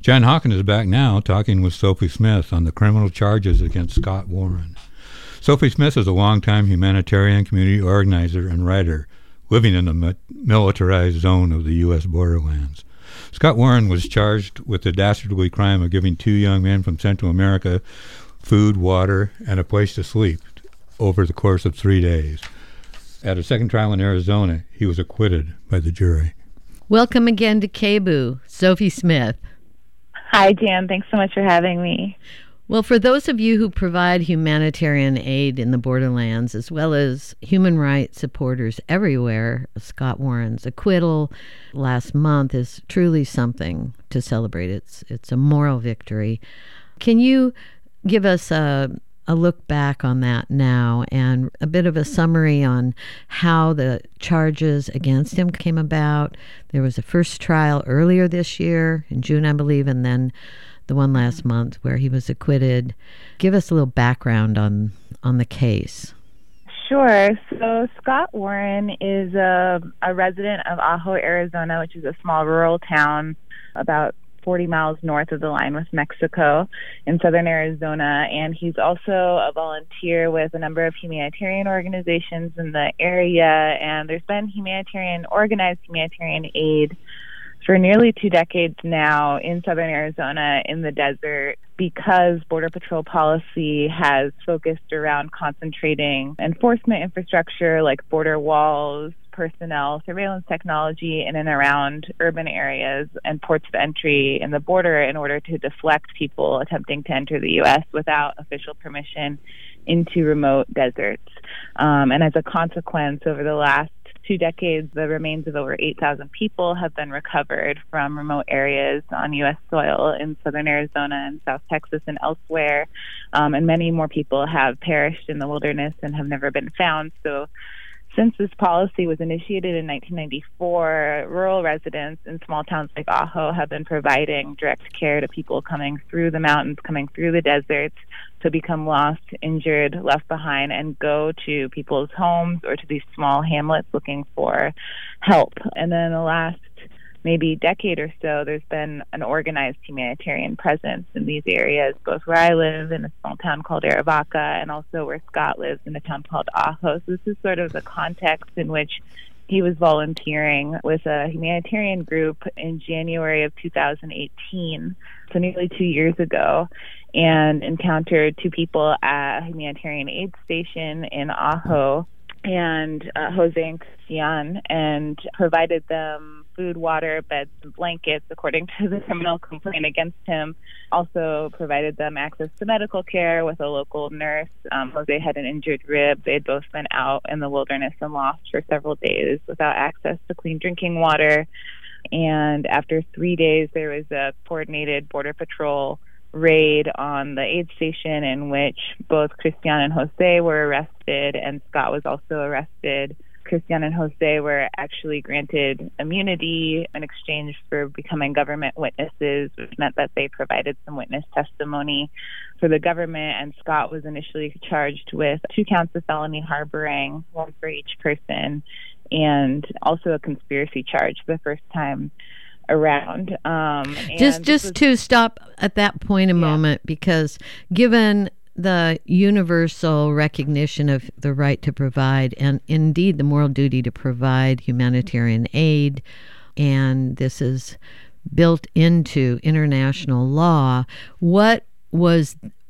Jan Hawkins is back now talking with Sophie Smith on the criminal charges against Scott Warren. Sophie Smith is a longtime humanitarian community organizer and writer living in the militarized zone of the U.S. borderlands. Scott Warren was charged with the dastardly crime of giving 2 young men from Central America food, water, and a place to sleep over the course of 3 days. At a second trial in Arizona, he was acquitted by the jury. Welcome again to KBOO, Sophie Smith. Hi, Jan. Thanks so much for having me. Well, for those of you who provide humanitarian aid in the borderlands, as well as human rights supporters everywhere, Scott Warren's acquittal last month is truly something to celebrate. It's a moral victory. Can you give us a look back on that now and a bit of a summary on how the charges against him came about? There was a first trial earlier this year, in June, I believe, and then the one last month where he was acquitted. Give us a little background on the case. Sure. So Scott Warren is a resident of Ajo, Arizona, which is a small rural town about 40 miles north of the line with Mexico in southern Arizona. And he's also a volunteer with a number of humanitarian organizations in the area. And there's been organized humanitarian aid for nearly 2 decades now in southern Arizona in the desert, because Border Patrol policy has focused around concentrating enforcement infrastructure like border walls, personnel, surveillance technology in and around urban areas and ports of entry in the border in order to deflect people attempting to enter the U.S. without official permission into remote deserts. And as a consequence, over the last 2 decades, the remains of over 8,000 people have been recovered from remote areas on U.S. soil in southern Arizona and South Texas and elsewhere. And many more people have perished in the wilderness and have never been found. So since this policy was initiated in 1994, rural residents in small towns like Ajo have been providing direct care to people coming through the mountains, coming through the deserts, to become lost, injured, left behind, and go to people's homes or to these small hamlets looking for help. And then the last maybe decade or so, there's been an organized humanitarian presence in these areas, both where I live in a small town called Arivaca and also where Scott lives in a town called Ajo. So this is sort of the context in which he was volunteering with a humanitarian group in January of 2018, so nearly 2 years ago, and encountered 2 people at a humanitarian aid station in Ajo, and Jose and Christian, and provided them food, water, beds, and blankets, according to the criminal complaint against him. Also provided them access to medical care with a local nurse. Jose had an injured rib. They had both been out in the wilderness and lost for several days without access to clean drinking water. And after 3 days, there was a coordinated Border Patrol raid on the aid station in which both Christian and Jose were arrested, and Scott was also arrested. Christian and Jose were actually granted immunity in exchange for becoming government witnesses, which meant that they provided some witness testimony for the government, and Scott was initially charged with 2 counts of felony harboring, 1 for each person, and also a conspiracy charge for the first time around. Just to stop at that point a moment, because given the universal recognition of the right to provide, and indeed the moral duty to provide humanitarian aid, and this is built into international law, what was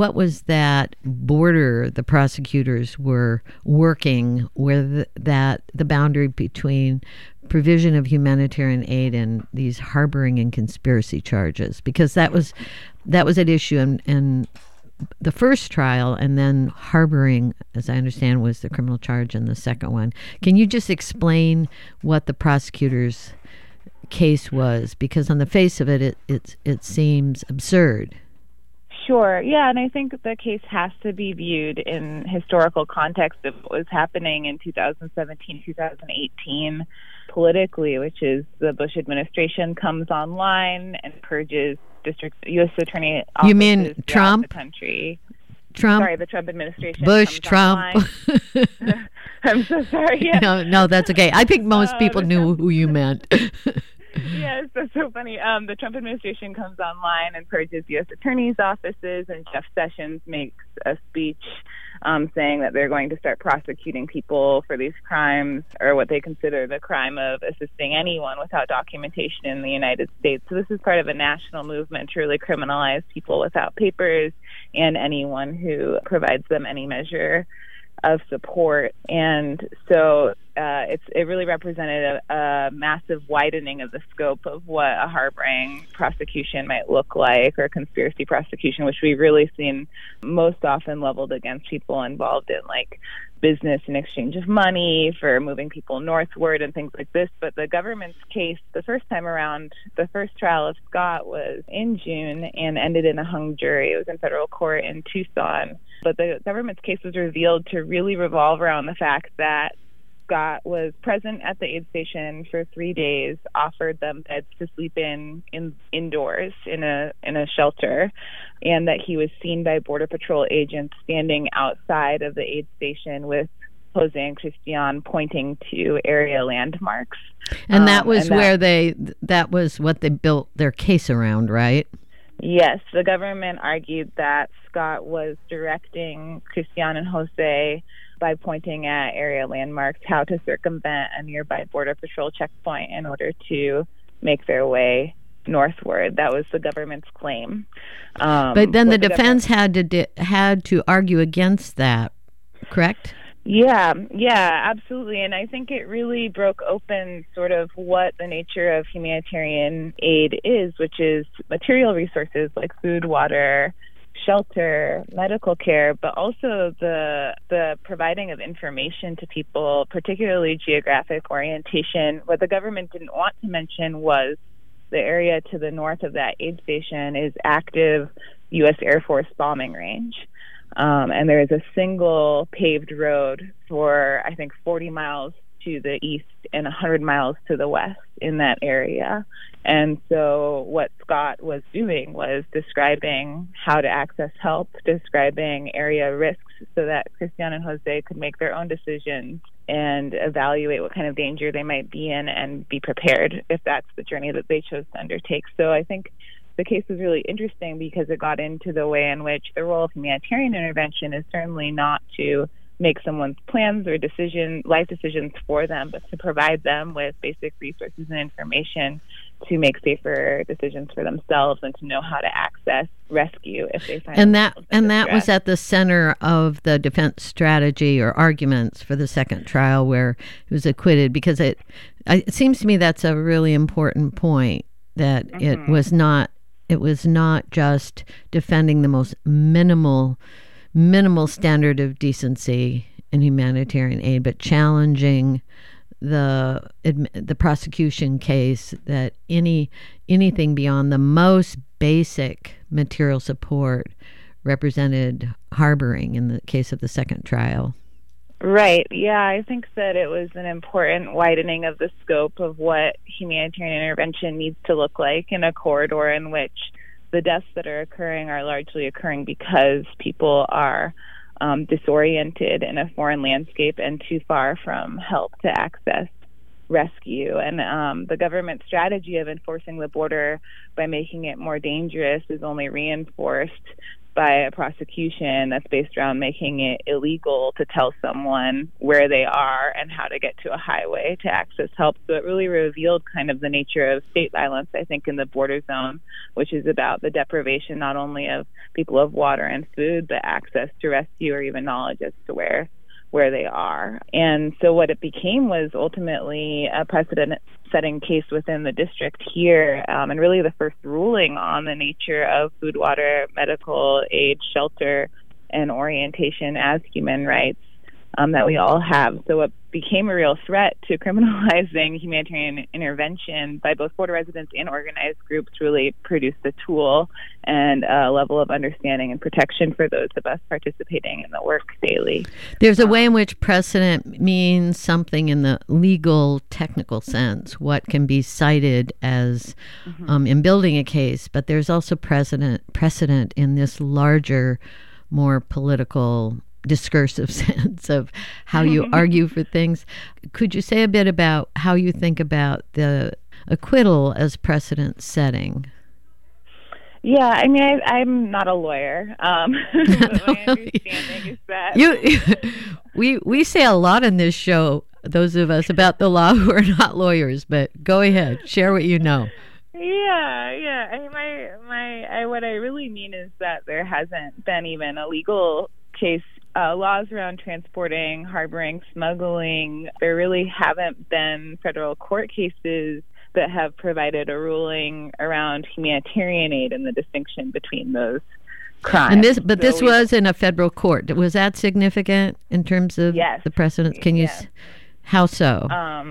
that border the prosecutors were working, where that the boundary between provision of humanitarian aid and these harboring and conspiracy charges? Because that was at issue in the first trial, and then harboring, as I understand, was the criminal charge in the second one. Can you just explain what the prosecutor's case was? Because on the face of it, it seems absurd. Sure. Yeah, and I think the case has to be viewed in historical context of what was happening in 2017, 2018 politically, which is the Bush administration comes online and purges district U.S. attorney offices. You mean Trump? The country. Trump? Sorry, the Trump administration. Bush, Trump. I'm so sorry. Yeah. No, that's okay. I think most people knew who you meant. Yes, that's so funny. The Trump administration comes online and purges U.S. attorneys' offices, and Jeff Sessions makes a speech saying that they're going to start prosecuting people for these crimes, or what they consider the crime of assisting anyone without documentation in the United States. So this is part of a national movement to really criminalize people without papers and anyone who provides them any measure of support. And so it really represented a massive widening of the scope of what a harboring prosecution might look like, or a conspiracy prosecution, which we've really seen most often leveled against people involved in like business and exchange of money for moving people northward and things like this. But the government's case, the first time around, the first trial of Scott was in June and ended in a hung jury. It was in federal court in Tucson. But the government's case was revealed to really revolve around the fact that Scott was present at the aid station for 3 days, offered them beds to sleep indoors in a shelter, and that he was seen by Border Patrol agents standing outside of the aid station with Jose and Christian pointing to area landmarks. And that was that was what they built their case around, right? Yes, the government argued that Scott was directing Christian and Jose by pointing at area landmarks how to circumvent a nearby Border Patrol checkpoint in order to make their way northward. That was the government's claim. But then the defense had to argue against that, correct? Yeah, absolutely. And I think it really broke open sort of what the nature of humanitarian aid is, which is material resources like food, water, shelter, medical care, but also the providing of information to people, particularly geographic orientation. What the government didn't want to mention was the area to the north of that aid station is active U.S. Air Force bombing range. And there is a single paved road for, I think, 40 miles to the east and 100 miles to the west in that area. And so what Scott was doing was describing how to access help, describing area risks so that Christian and Jose could make their own decisions and evaluate what kind of danger they might be in and be prepared if that's the journey that they chose to undertake. So I think the case was really interesting because it got into the way in which the role of humanitarian intervention is certainly not to make someone's plans or life decisions for them, but to provide them with basic resources and information to make safer decisions for themselves and to know how to access rescue if they find themselves in distress. That was at the center of the defense strategy or arguments for the second trial where he was acquitted, because it seems to me that's a really important point, that it was not just defending the most minimal standard of decency and humanitarian aid, but challenging the prosecution case that anything beyond the most basic material support represented harboring in the case of the second trial. Right. Yeah, I think that it was an important widening of the scope of what humanitarian intervention needs to look like in a corridor in which the deaths that are occurring are largely occurring because people are disoriented in a foreign landscape and too far from help to access rescue. And the government strategy of enforcing the border by making it more dangerous is only reinforced by a prosecution that's based around making it illegal to tell someone where they are and how to get to a highway to access help. So it really revealed kind of the nature of state violence, I think, in the border zone, which is about the deprivation not only of people of water and food, but access to rescue or even knowledge as to where they are. And so what it became was ultimately a precedent-setting case within the district here, and really the first ruling on the nature of food, water, medical aid, shelter, and orientation as human rights that we all have. So it became a real threat to criminalizing humanitarian intervention by both border residents and organized groups really produced a tool and a level of understanding and protection for those of us participating in the work daily. There's a way in which precedent means something in the legal technical sense, what can be cited as in building a case, but there's also precedent in this larger, more political discursive sense of how you argue for things. Could you say a bit about how you think about the acquittal as precedent setting. Yeah, I mean, I'm not a lawyer, but my understanding is that we say a lot in this show, those of us about the law who are not lawyers. But go ahead, share what you know. Yeah. I mean, what I really mean is that there hasn't been even a legal case. Laws around transporting, harboring, smuggling. There really haven't been federal court cases that have provided a ruling around humanitarian aid and the distinction between those crimes. And this was in a federal court. Was that significant in terms of the precedents? Can you? Yes. How so?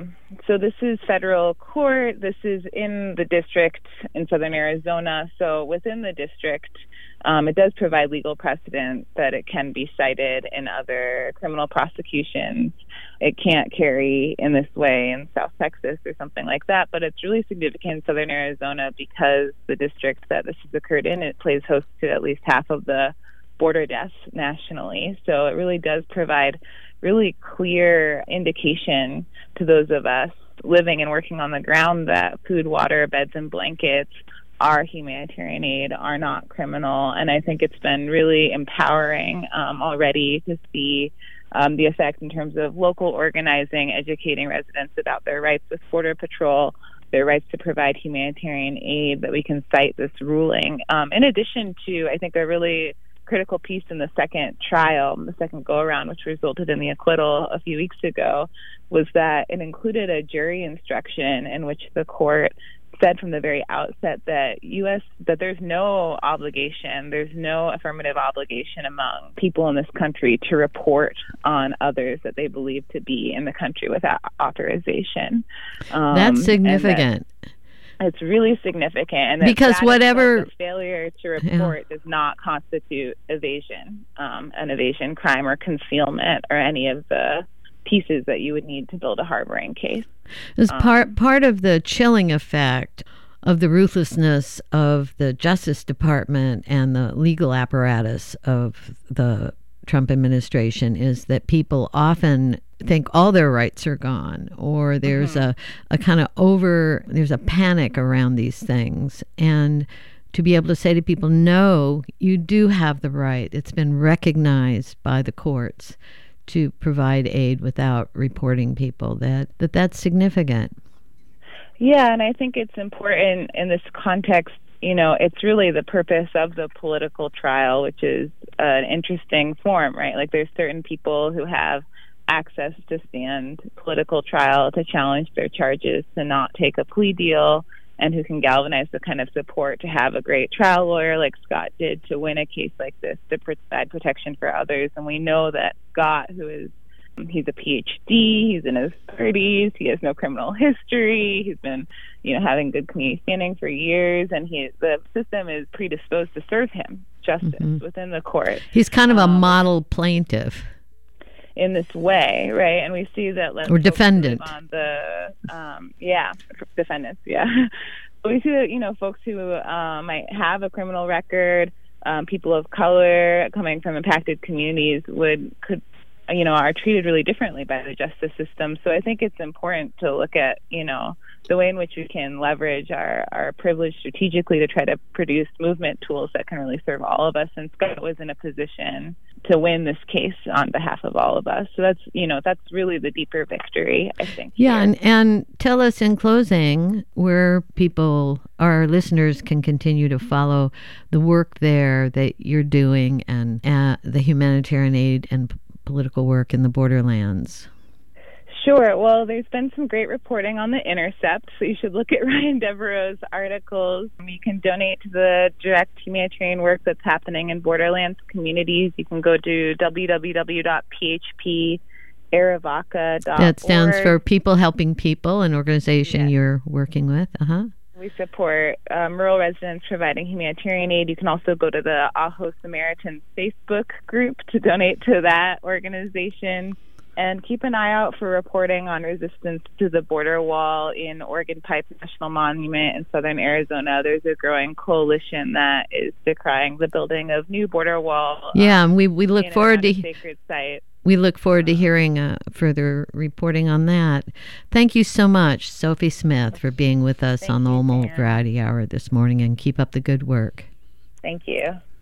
So this is federal court. This is in the district in southern Arizona. So within the district, it does provide legal precedent that it can be cited in other criminal prosecutions. It can't carry in this way in South Texas or something like that, but it's really significant in southern Arizona because the district that this has occurred in, it plays host to at least half of the border deaths nationally. So it really does provide really clear indication to those of us living and working on the ground that food, water, beds, and blankets are humanitarian aid, are not criminal. And I think it's been really empowering already to see the effect in terms of local organizing, educating residents about their rights with Border Patrol, their rights to provide humanitarian aid, that we can cite this ruling. In addition to, I think, a really critical piece in the second trial, the second go-around, which resulted in the acquittal a few weeks ago, was that it included a jury instruction in which the court said from the very outset that there's no obligation, there's no affirmative obligation among people in this country to report on others that they believe to be in the country without authorization. That's significant. It's really significant, and because whatever failure to report does not constitute evasion, an evasion crime or concealment or any of the pieces that you would need to build a harboring case. It's part of the chilling effect of the ruthlessness of the Justice Department and the legal apparatus of the Trump administration is that people often think all their rights are gone, or there's a kind of there's a panic around these things. And to be able to say to people, no, you do have the right. It's been recognized by the courts to provide aid without reporting people, that's significant. Yeah, and I think it's important in this context. You know, it's really the purpose of the political trial, which is an interesting form, right? Like, there's certain people who have access to stand political trial, to challenge their charges, to not take a plea deal, and who can galvanize the kind of support to have a great trial lawyer like Scott did to win a case like this, to provide protection for others. And we know that Scott, he's a PhD, he's in his 30s, he has no criminal history, he's been, having good community standing for years, and the system is predisposed to serve him justice within the court. He's kind of a model plaintiff in this way, right? And we see that or defendant on the defendants, we see that folks who might have a criminal record, people of color coming from impacted communities are treated really differently by the justice system. So I think it's important to look at the way in which we can leverage our privilege strategically to try to produce movement tools that can really serve all of us. And Scott was in a position to win this case on behalf of all of us. So that's really the deeper victory, I think. Yeah, and tell us in closing where our listeners can continue to follow the work there that you're doing and the humanitarian aid and political work in the borderlands. Sure. Well, there's been some great reporting on The Intercept, so you should look at Ryan Devereaux's articles. You can donate to the direct humanitarian work that's happening in borderlands communities. You can go to www.phparavaca.org. That stands for People Helping People, an organization you're working with. We support rural residents providing humanitarian aid. You can also go to the Ajo Samaritans Facebook group to donate to that organization. And keep an eye out for reporting on resistance to the border wall in Organ Pipe National Monument in southern Arizona. There's a growing coalition that is decrying the building of new border wall. Yeah, and we look forward to sacred site. we look forward to hearing further reporting on that. Thank you so much, Sophie Smith, for being with us on the Ole Variety Hour this morning, and keep up the good work. Thank you.